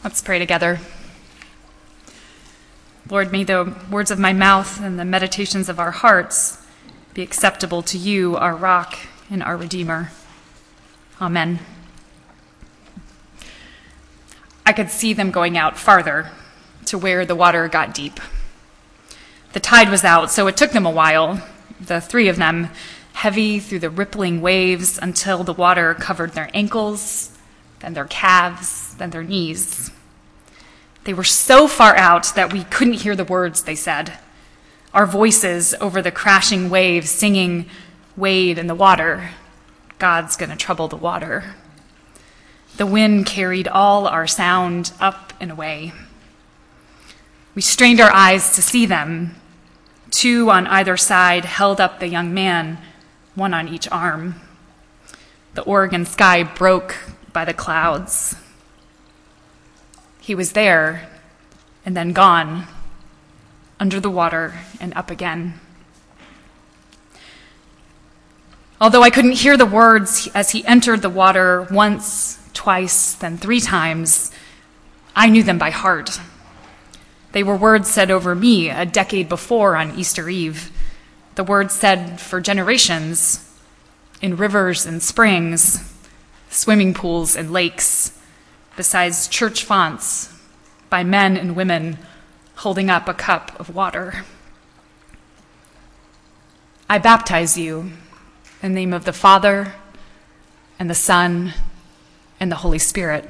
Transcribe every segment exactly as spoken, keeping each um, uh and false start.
Let's pray together. Lord, may the words of my mouth and the meditations of our hearts be acceptable to you, our rock and our Redeemer. Amen. I could see them going out farther to where the water got deep. The tide was out, so it took them a while, the three of them, heavy through the rippling waves until the water covered their ankles, then their calves, then their knees. They were so far out that we couldn't hear the words they said. Our voices over the crashing waves singing, "Wade in the water, God's gonna trouble the water." The wind carried all our sound up and away. We strained our eyes to see them. Two on either side held up the young man, one on each arm. The Oregon sky broke by the clouds. He was there and then gone, under the water and up again. Although I couldn't hear the words as he entered the water once, twice, then three times, I knew them by heart. They were words said over me a decade before on Easter Eve, the words said for generations in rivers and springs, swimming pools and lakes, besides church fonts, by men and women holding up a cup of water. I baptize you in the name of the Father and the Son and the Holy Spirit.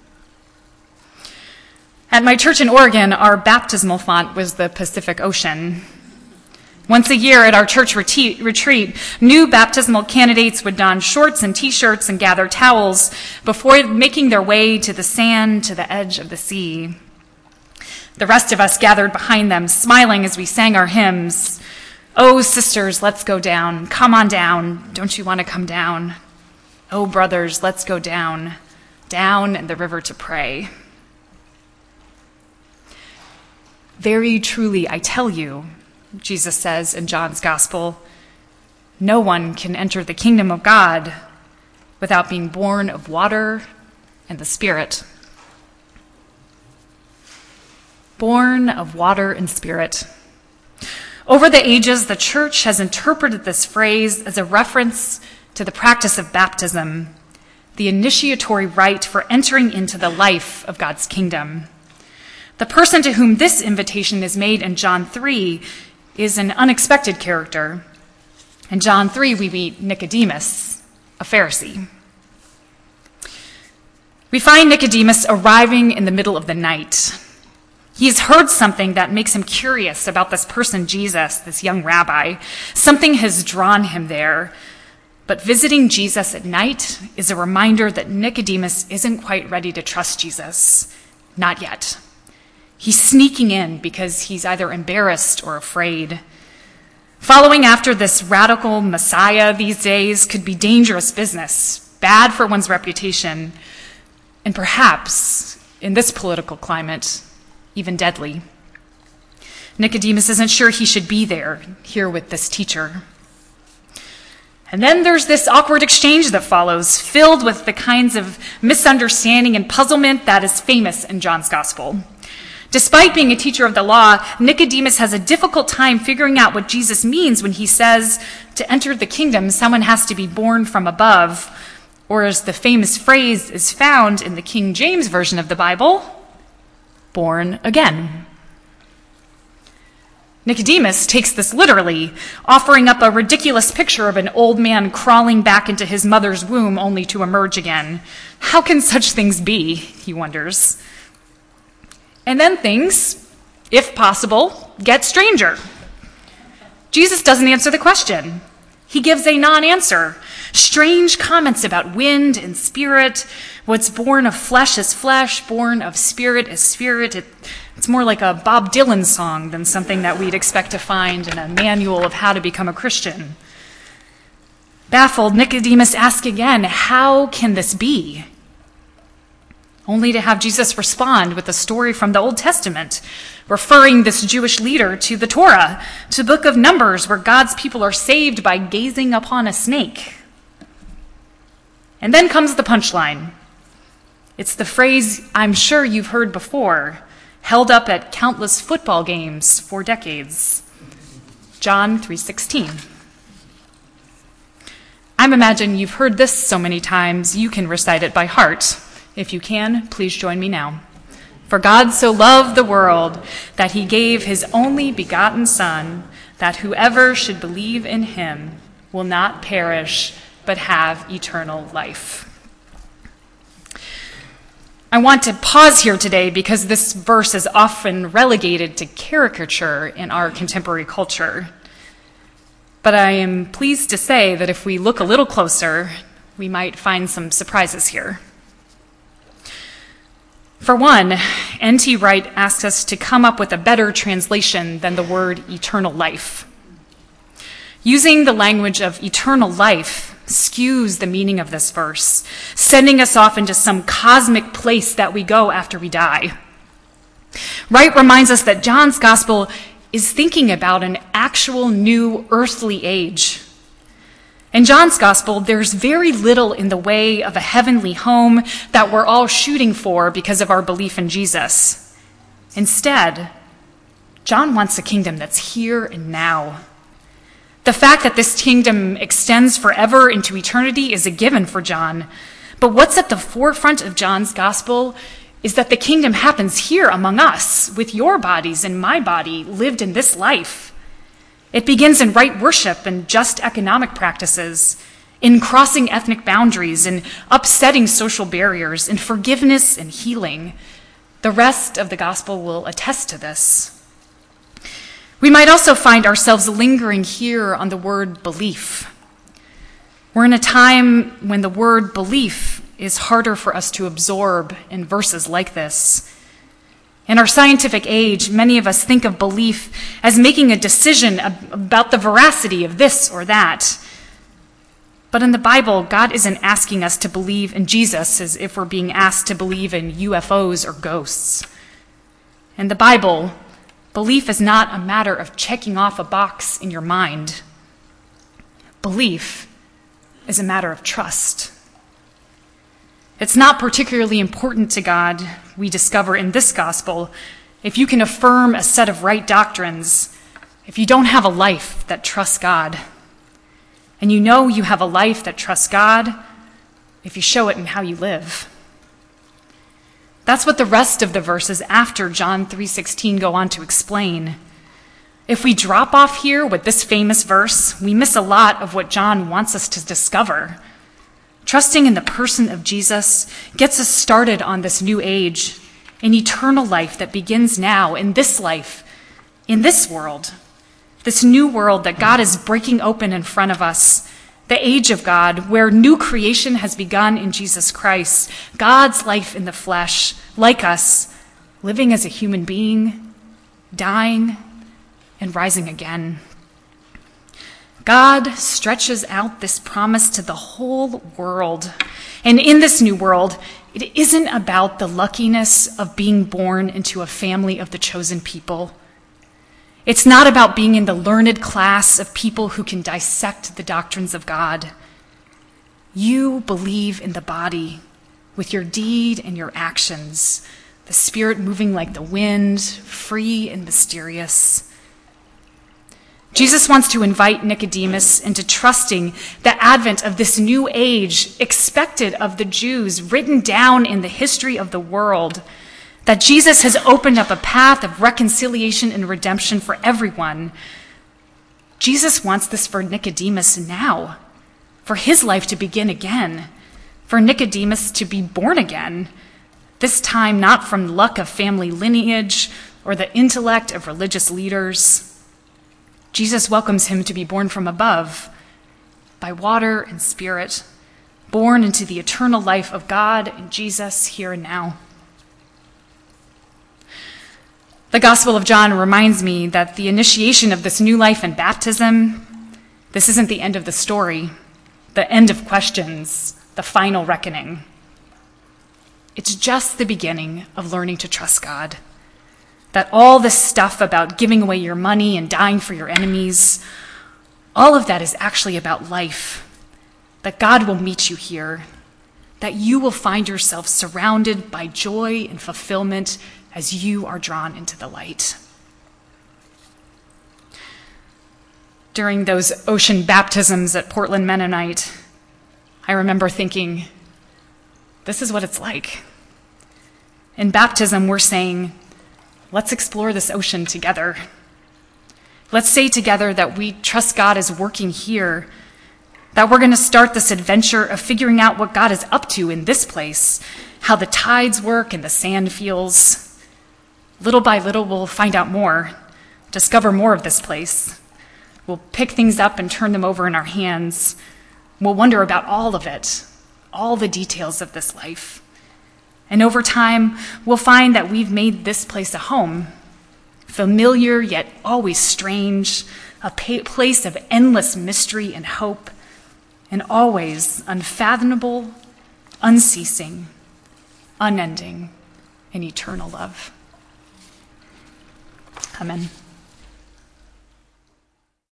At my church in Oregon, our baptismal font was the Pacific Ocean. Once a year at our church retreat, new baptismal candidates would don shorts and t-shirts and gather towels before making their way to the sand to the edge of the sea. The rest of us gathered behind them, smiling as we sang our hymns. "Oh, sisters, let's go down. Come on down. Don't you want to come down? Oh, brothers, let's go down, down in the river to pray." "Very truly, I tell you," Jesus says in John's Gospel, "no one can enter the kingdom of God without being born of water and the Spirit." Born of water and Spirit. Over the ages, the church has interpreted this phrase as a reference to the practice of baptism, the initiatory rite for entering into the life of God's kingdom. The person to whom this invitation is made in John three is an unexpected character. In John three, we meet Nicodemus, a Pharisee. We find Nicodemus arriving in the middle of the night. He's heard something that makes him curious about this person, Jesus, this young rabbi. Something has drawn him there. But visiting Jesus at night is a reminder that Nicodemus isn't quite ready to trust Jesus. Not yet. He's sneaking in because he's either embarrassed or afraid. Following after this radical Messiah these days could be dangerous business, bad for one's reputation, and perhaps, in this political climate, even deadly. Nicodemus isn't sure he should be there, here with this teacher. And then there's this awkward exchange that follows, filled with the kinds of misunderstanding and puzzlement that is famous in John's Gospel. Despite being a teacher of the law, Nicodemus has a difficult time figuring out what Jesus means when he says to enter the kingdom, someone has to be born from above, or as the famous phrase is found in the King James Version of the Bible, born again. Nicodemus takes this literally, offering up a ridiculous picture of an old man crawling back into his mother's womb only to emerge again. How can such things be, he wonders. And then things, if possible, get stranger. Jesus doesn't answer the question. He gives a non-answer. Strange comments about wind and spirit. What's born of flesh is flesh, born of spirit is spirit. It, it's more like a Bob Dylan song than something that we'd expect to find in a manual of how to become a Christian. Baffled, Nicodemus asks again, how can this be? Only to have Jesus respond with a story from the Old Testament, referring this Jewish leader to the Torah, to the book of Numbers, where God's people are saved by gazing upon a snake. And then comes the punchline. It's the phrase I'm sure you've heard before, held up at countless football games for decades. John three sixteen. I imagine you've heard this so many times you can recite it by heart. If you can, please join me now. For God so loved the world that he gave his only begotten Son, that whoever should believe in him will not perish, but have eternal life. I want to pause here today because this verse is often relegated to caricature in our contemporary culture. But I am pleased to say that if we look a little closer, we might find some surprises here. For one, N T Wright asks us to come up with a better translation than the word eternal life. Using the language of eternal life skews the meaning of this verse, sending us off into some cosmic place that we go after we die. Wright reminds us that John's gospel is thinking about an actual new earthly age. In John's gospel, there's very little in the way of a heavenly home that we're all shooting for because of our belief in Jesus. Instead, John wants a kingdom that's here and now. The fact that this kingdom extends forever into eternity is a given for John. But what's at the forefront of John's gospel is that the kingdom happens here among us, with your bodies and my body lived in this life. It begins in right worship and just economic practices, in crossing ethnic boundaries and upsetting social barriers, in forgiveness and healing. The rest of the gospel will attest to this. We might also find ourselves lingering here on the word belief. We're in a time when the word belief is harder for us to absorb in verses like this. In our scientific age, many of us think of belief as making a decision about the veracity of this or that. But in the Bible, God isn't asking us to believe in Jesus as if we're being asked to believe in U F Os or ghosts. In the Bible, belief is not a matter of checking off a box in your mind. Belief is a matter of trust. It's not particularly important to God, we discover in this gospel, if you can affirm a set of right doctrines, if you don't have a life that trusts God. And you know you have a life that trusts God if you show it in how you live. That's what the rest of the verses after John three sixteen go on to explain. If we drop off here with this famous verse, we miss a lot of what John wants us to discover. Trusting in the person of Jesus gets us started on this new age, an eternal life that begins now in this life, in this world, this new world that God is breaking open in front of us, the age of God, where new creation has begun in Jesus Christ, God's life in the flesh, like us, living as a human being, dying, and rising again. God stretches out this promise to the whole world. And in this new world, it isn't about the luckiness of being born into a family of the chosen people. It's not about being in the learned class of people who can dissect the doctrines of God. You believe in the body with your deed and your actions, the Spirit moving like the wind, free and mysterious. Jesus wants to invite Nicodemus into trusting the advent of this new age expected of the Jews, written down in the history of the world, that Jesus has opened up a path of reconciliation and redemption for everyone. Jesus wants this for Nicodemus now, for his life to begin again, for Nicodemus to be born again, this time not from luck of family lineage or the intellect of religious leaders. Jesus welcomes him to be born from above, by water and spirit, born into the eternal life of God and Jesus here and now. The Gospel of John reminds me that the initiation of this new life in baptism, this isn't the end of the story, the end of questions, the final reckoning. It's just the beginning of learning to trust God. That all this stuff about giving away your money and dying for your enemies, all of that is actually about life. That God will meet you here. that you will find yourself surrounded by joy and fulfillment as you are drawn into the light. During those ocean baptisms at Portland Mennonite, I remember thinking, this is what it's like. In baptism, we're saying, let's explore this ocean together. Let's say together that we trust God is working here, that we're going to start this adventure of figuring out what God is up to in this place, how the tides work and the sand feels. Little by little, we'll find out more, discover more of this place. We'll pick things up and turn them over in our hands. We'll wonder about all of it, all the details of this life. And over time, we'll find that we've made this place a home, familiar yet always strange, a pa- place of endless mystery and hope, and always unfathomable, unceasing, unending, and eternal love. Amen.